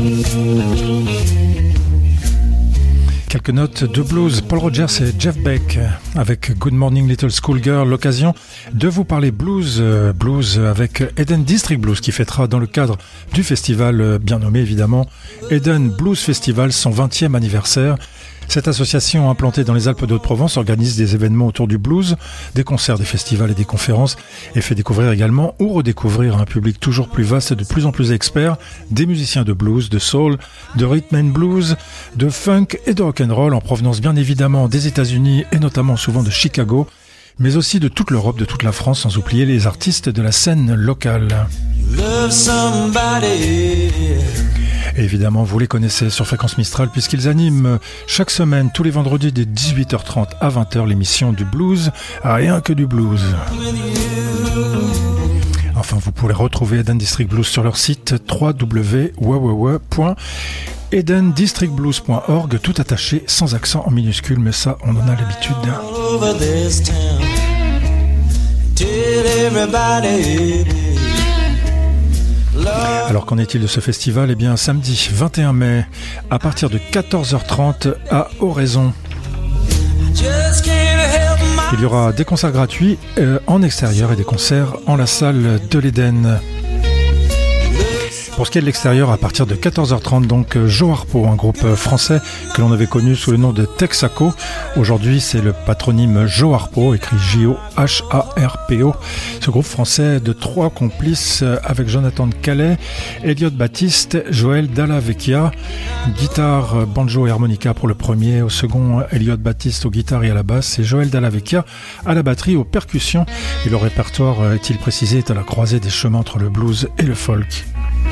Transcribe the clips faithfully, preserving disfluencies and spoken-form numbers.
Quelques notes de blues, Paul Rogers et Jeff Beck avec Good Morning Little Schoolgirl, l'occasion de vous parler blues, euh, blues avec Eden District Blues qui fêtera dans le cadre du festival euh, bien nommé évidemment Eden Blues Festival son vingtième anniversaire. Cette association implantée dans les Alpes de Haute-Provence organise des événements autour du blues, des concerts, des festivals et des conférences et fait découvrir également ou redécouvrir à un public toujours plus vaste et de plus en plus expert des musiciens de blues, de soul, de rhythm and blues, de funk et de rock'n'roll en provenance bien évidemment des États-Unis et notamment souvent de Chicago, mais aussi de toute l'Europe, de toute la France, sans oublier les artistes de la scène locale. Et évidemment, vous les connaissez sur Fréquence Mistral puisqu'ils animent chaque semaine, tous les vendredis de dix-huit heures trente à vingt heures, l'émission du blues, rien que du blues. Enfin, vous pourrez retrouver Eden District Blues sur leur site w w w point eden district blues point org, tout attaché, sans accent en minuscule, mais ça, on en a l'habitude. Alors qu'en est-il de ce festival ? Eh bien, samedi vingt et un mai, à partir de quatorze heures trente à Oraison. Il y aura des concerts gratuits euh, en extérieur et des concerts en la salle de l'Éden. Pour ce qui est de l'extérieur, à partir de quatorze heures trente, donc Joe Harpo, un groupe français que l'on avait connu sous le nom de Texaco. Aujourd'hui, c'est le patronyme Joe Harpo, écrit J O H A R P O. Ce groupe français de trois complices avec Jonathan de Calais, Elliot Baptiste, Joël Dalla Vecchia, guitare, banjo et harmonica pour le premier, au second Elliot Baptiste aux guitares et à la basse, et Joël Dalla Vecchia à la batterie, aux percussions. Et le répertoire, est-il précisé, est à la croisée des chemins entre le blues et le folk.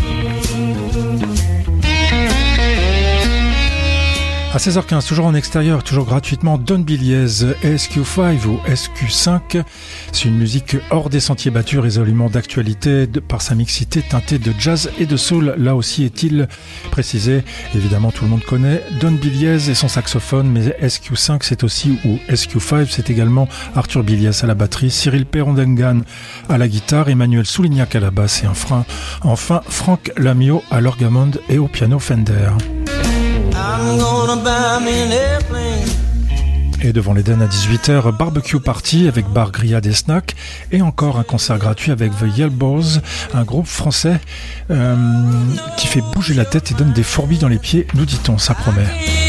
À seize heures quinze, toujours en extérieur, toujours gratuitement, Don Billiez, S Q cinq ou S Q cinq. C'est une musique hors des sentiers battus, résolument d'actualité de, par sa mixité teintée de jazz et de soul. Là aussi est-il précisé, évidemment tout le monde connaît Don Billiez et son saxophone, mais S Q cinq c'est aussi, ou S Q cinq c'est également Arthur Billiez à la batterie, Cyril Perondengan à la guitare, Emmanuel Soulignac à la basse et un frein, enfin Franck Lamiot à l'orgamonde et au piano Fender. Et devant l'Éden à dix-huit heures, barbecue party avec bar grillade et snack, et encore un concert gratuit avec The Yelbows, un groupe français euh, qui fait bouger la tête et donne des fourbis dans les pieds, nous dit-on, ça promet.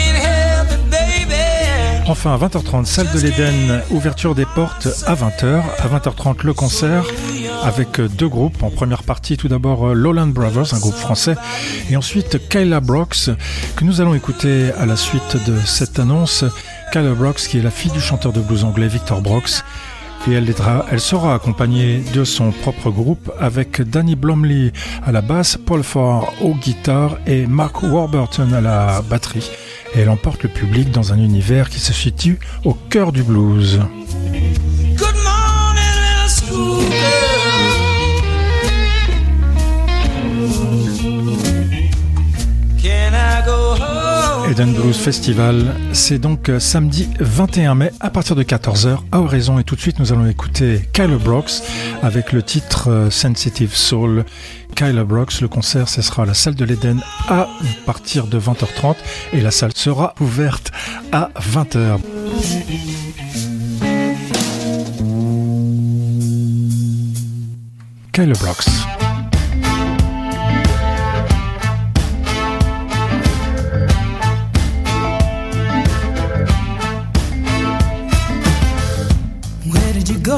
Enfin à vingt heures trente, salle de l'Éden, ouverture des portes à vingt heures. À vingt heures trente, le concert avec deux groupes. En première partie, tout d'abord Lowland Brothers, un groupe français, et ensuite Kyla Brox, que nous allons écouter à la suite de cette annonce. Kyla Brox, qui est la fille du chanteur de blues anglais Victor Brox, et elle, aidera, elle sera accompagnée de son propre groupe avec Danny Blomley à la basse, Paul Farr aux guitares et Mark Warburton à la batterie. Et elle emporte le public dans un univers qui se situe au cœur du blues. Good morning, little school Can I go home? Eden Blues Festival, c'est donc samedi vingt et un mai à partir de quatorze heures à Oraison. Et tout de suite, nous allons écouter Kyla Brox avec le titre Sensitive Soul. Kyla Brox, le concert, ce sera à la salle de l'Éden à partir de vingt heures trente et la salle sera ouverte à vingt heures. Kyla Brox. Where did you go?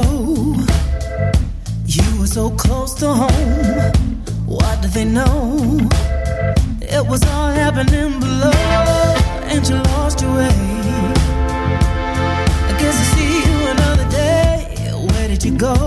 You were so close to home. What did they know? It was all happening below, and you lost your way. I guess I'll see you another day. Where did you go?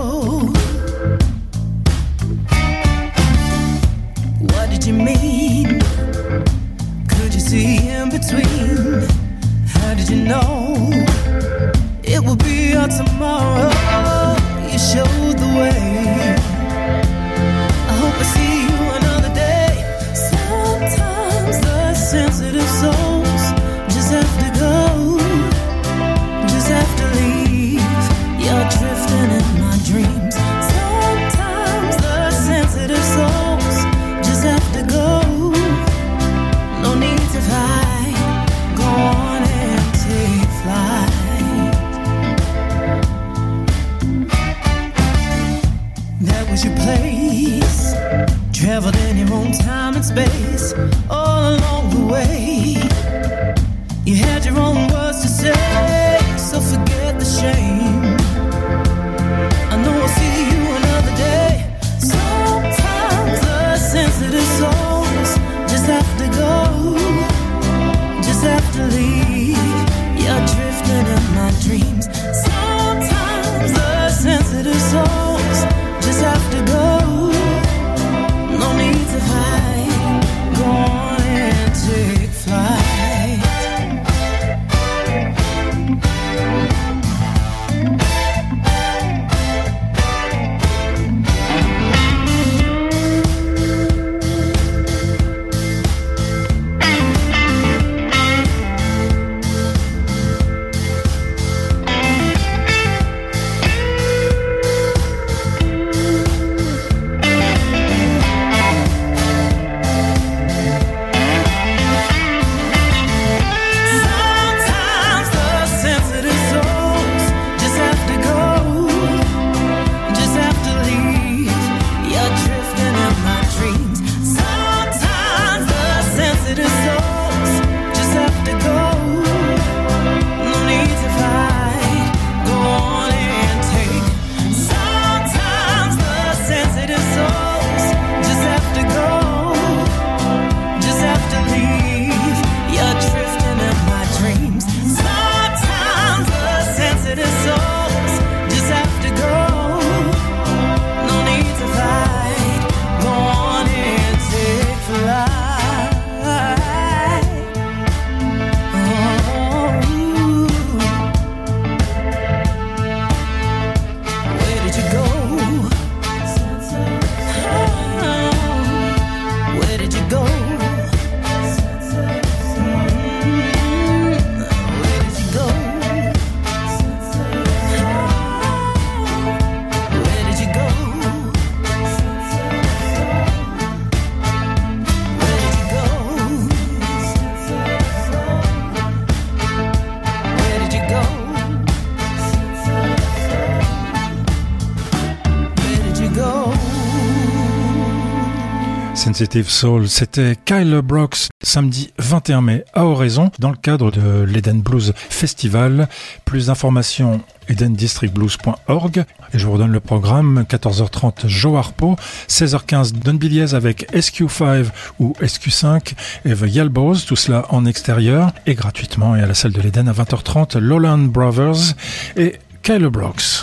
What did you mean? Could you see in between? How did you know it would be our tomorrow? You showed the way. I hope I see you another day. Sometimes the sensitive souls just have to go, just have to leave. You're drifting in my dreams. Sometimes the sensitive souls just have to go, space all along the way. You had your own words to say, so forget the shame. I know I'll see you another day. Sometimes the sensitive souls just have to go, just have to leave. You're drifting in my dreams. Sometimes the sensitive souls just have to go. No need to hide. Go on and take flight. Sensitive Soul, c'était Kyle Brooks, samedi vingt et un mai à Oraison, dans le cadre de l'Eden Blues Festival. Plus d'informations, eden district blues point org. Et je vous redonne le programme, quatorze heures trente, Joe Harpo, seize heures quinze, Don Biliez avec S Q cinq ou S Q cinq et The Yelbows, tout cela en extérieur, et gratuitement, et à la salle de l'Eden à vingt heures trente, Lowland Brothers et Kyle Brooks.